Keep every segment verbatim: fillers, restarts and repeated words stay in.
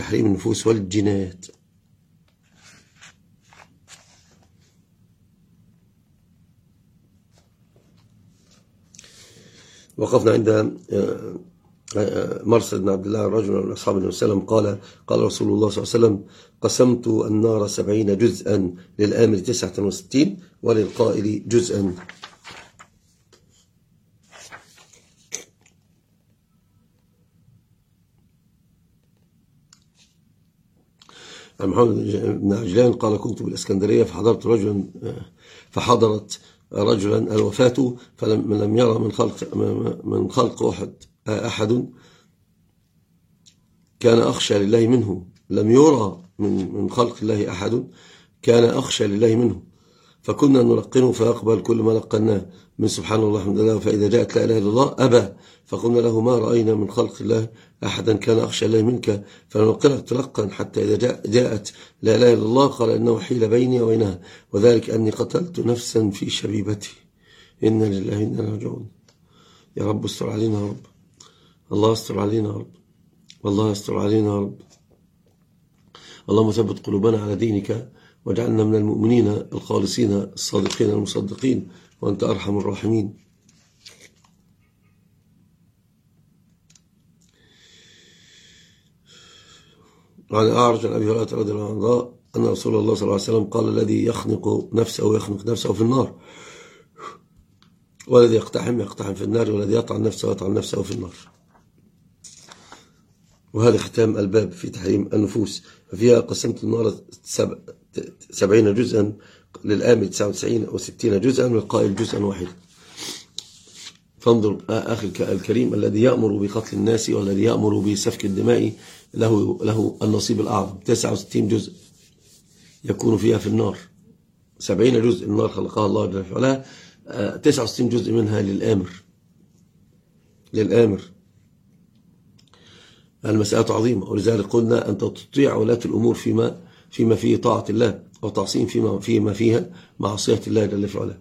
تحريم النفوس والجنايات. وقفنا عند مرسل بن عبد الله رجل من أصحاب النبي صلى الله عليه وسلم قال قال رسول الله صلى الله عليه وسلم: قسمت النار سبعين جزءا، للآمر تسعة وستين وللقائل جزءا. عن محمد بن عجلان قال: كنت بالإسكندرية فحضرت رجلا فحضرت رجلا الوفاة فلم لم يرى من خلق من خلق أحد أحد كان أخشى لله منه. لم يرى من من خلق الله أحد كان أخشى لله منه، فكنا نلقنه فيقبل كل ما لقناه من سبحان الله الحمد لله، فإذا جاءت لا إله إلا الله أبى، فقلنا له: ما رأينا من خلق الله أحدا كان أخشى الله منك، فنلقنك تلقا حتى إذا جاء جاءت لا إله إلا الله قال: إنه حيل بيني وبينها، وذلك أني قتلت نفسا في شبيبتي. إنا لله وإنا إليه راجعون. يا رب استر علينا يا رب، الله استر علينا يا رب، والله استر علينا يا رب. اللهم ثبت قلوبنا على دينك، واجعلنا من المؤمنين الخالصين الصادقين المصدقين، وأنت أرحم الراحمين. وعن أعرج عن أبي هريرة رضي الله عنه أن رسول الله صلى الله عليه وسلم قال: الذي يخنق نفسه يخنق نفسه في النار، والذي يقتحم يقتحم في النار، والذي يطعن نفسه يطعن نفسه في النار. وهذا ختام الباب في تحريم النفوس. ففيها قسمت النار سبع سبعين جزءا، للآمر تسعة وتسعين وستين جزءا، والقائل جزءا واحدا. فانظر أخي الكريم، الذي يأمر بقتل الناس والذي يأمر بسفك الدماء له له النصيب الأعظم. تسعة وستين جزء يكون فيها في النار. سبعين جزء النار خلقها الله جل وعلا، تسعة وستين جزء منها للآمر للآمر المسألة عظيمة، ولذلك قلنا أن تطيع ولاة الأمور فيما فيما فيه طاعة الله، وتعصيم فيما فيما فيها معصية الله جل وعلا.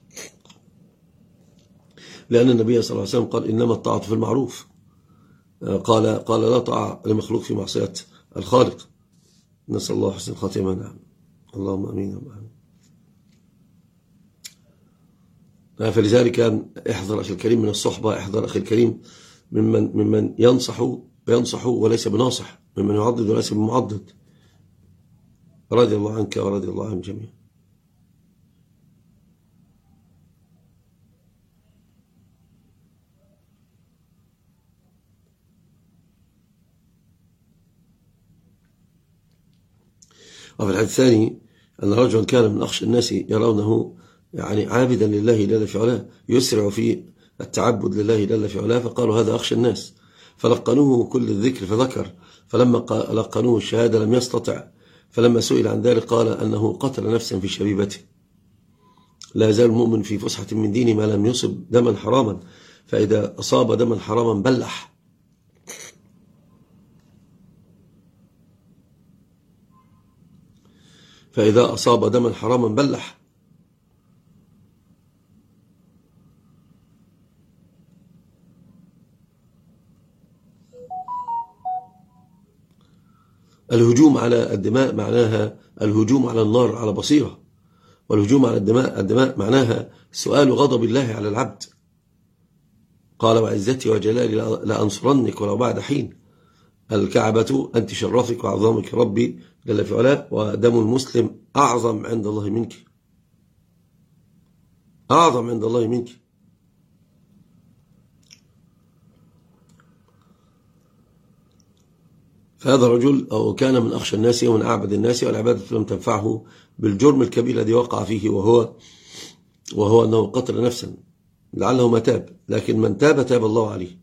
لأن النبي صلى الله عليه وسلم قال: إنما الطاعة في المعروف. قال قال لا طاعة لمخلوق في معصية الخالق. نسأل الله حسن الخاتمة. نعم، اللهم امين. فلذلك احذر أخي الكريم من الصحبة، احذر أخي الكريم ممن ممن ينصح ينصح وليس بناصح، ممن يعضد وليس بمعضد. رضي الله عنك ورضي الله عن جميع. وفي الحديث الثاني أن رجلا كان من أخشى الناس يرونه يعني عابدا لله جل في علاه، يسرع في التعبد لله جل في علاه، فقالوا: هذا أخشى الناس، فلقنوه كل الذكر فذكر، فلما لقنوه الشهادة لم يستطع، فلما سئل عن ذلك قال أنه قتل نفسا في شبيبته. لا يزال المؤمن في فسحة من دينه ما لم يصب دما حراما، فإذا أصاب دما حراما بلح. فإذا أصاب دما حراما بلح. الهجوم على الدماء معناها الهجوم على النار على بصيرة، والهجوم على الدماء الدماء معناها سؤال غضب الله على العبد. قال: وعزتي وجلالي لأنصرنك ولو بعد حين. الكعبة أنت شرفك وعظامك ربي جل في علاه، ودم المسلم أعظم عند الله منك، أعظم عند الله منك. فهذا الرجل أو كان من أخشى الناس ومن أعبد الناس، والعبادة لم تنفعه بالجرم الكبير الذي وقع فيه، وهو وهو أنه قتل نفسا، لعله ما تاب، لكن من تاب تاب الله عليه.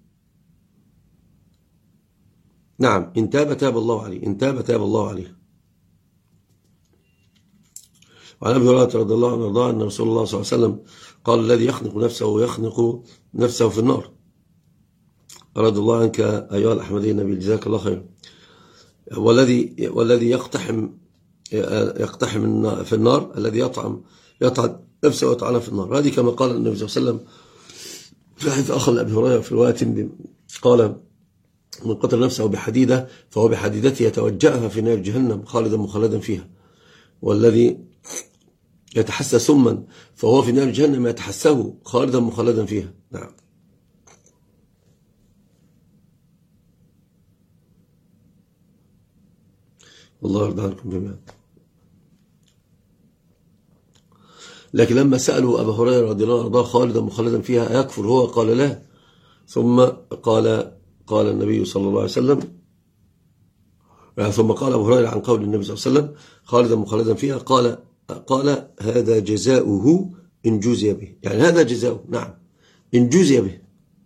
نعم، إن تاب تاب الله عليه، إن تاب تاب الله عليه. وعن أبي هريرة رضي الله عنه وارضاه أن رسول الله صلى الله عليه وسلم قال: الذي يخنق نفسه ويخنق نفسه في النار. رضي الله عنك أيها الأحمدي النبي، جزاك الله خير. والذي والذي يقتحم يقتحم في النار، الذي يطعم يطعن نفسه ويطعنها في النار. هذه كما قال النبي صلى الله عليه وسلم في حديث آخر لأبي هريرة في رواية قال: من قتل نفسه بحديدة فهو بحديدته يتوجأها في نار جهنم خالدا مخلدا فيها، والذي يتحسى سما فهو في نار جهنم يتحسه خالدا مخلدا فيها. نعم. والله يرضى عنكم جميعا. لكن لما سألوا أبا هريرة رضي الله عنه خالدا مخلدا فيها أيكفر هو؟ قال لا. ثم قال قال النبي صلى الله عليه وسلم ثم قال أبو هريرة عن قول النبي صلى الله عليه وسلم خالدا مخلدا فيها قال قال هذا جزاؤه إن جوزي به، يعني هذا جزاؤه. نعم، إن جوزي به،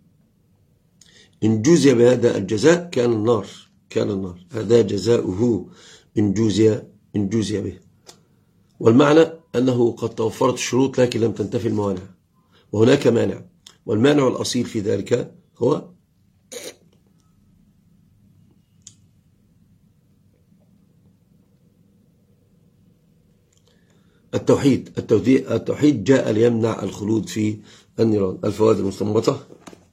إن جوزي بهذا الجزاء كان النار، كان النار. هذا جزاؤه إن جوزي إن جوزي به. والمعنى أنه قد توفرت الشروط لكن لم تنتفي الموانع، وهناك مانع، والمانع الأصيل في ذلك هو التوحيد. التوحيد جاء ليمنع الخلود في النيران. الفوائد المستنبطة: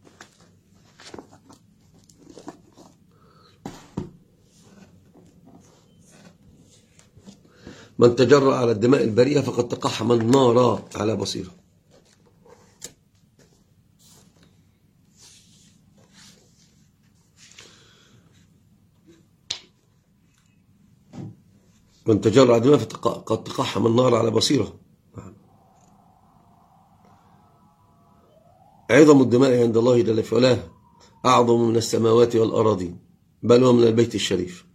من تجرأ على الدماء البريئة فقد تقحم النار على بصيرة. من تجرأ على الدماء فقد تقحم النار على بصيرة. عظم الدماء عند الله جل في علاه أعظم من السماوات والأراضين، بل ومن البيت الشريف.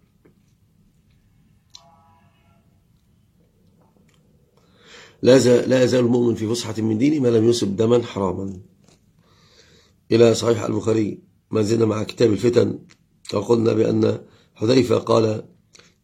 لا يزال المؤمن في فسحة من دينه ما لم يصب دما حراما. إلى صحيح البخاري ما زلنا مع كتاب الفتن، وقلنا بأن حذيفة قال